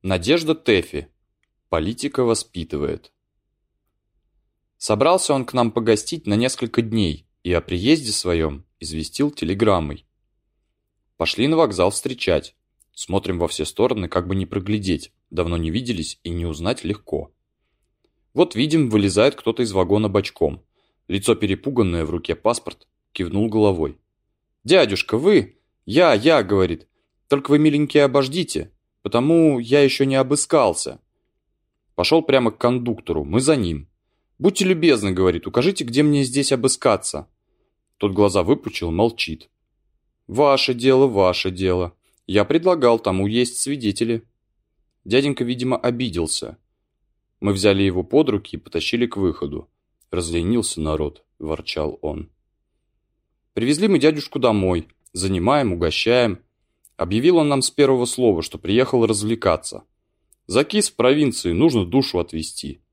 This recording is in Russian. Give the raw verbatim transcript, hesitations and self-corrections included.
Надежда Тэфи. Политика воспитывает. Собрался он к нам погостить на несколько дней и о приезде своем известил телеграммой. Пошли на вокзал встречать. Смотрим во все стороны, как бы не проглядеть. Давно не виделись и не узнать легко. Вот видим, вылезает кто-то из вагона бочком. Лицо перепуганное, в руке паспорт. Кивнул головой. «Дядюшка, вы?» «Я, я», — говорит. «Только вы, миленькие, обождите, потому я еще не обыскался». Пошел прямо к кондуктору, мы за ним. «Будьте любезны», — говорит, — «укажите, где мне здесь обыскаться». Тот глаза выпучил, молчит. «Ваше дело, ваше дело. Я предлагал, тому есть свидетели». Дяденька, видимо, обиделся. Мы взяли его под руки и потащили к выходу. «Разленился народ», — ворчал он. Привезли мы дядюшку домой. Занимаем, угощаем. Объявил он нам с первого слова, что приехал развлекаться. Закис в провинции, нужно душу отвести.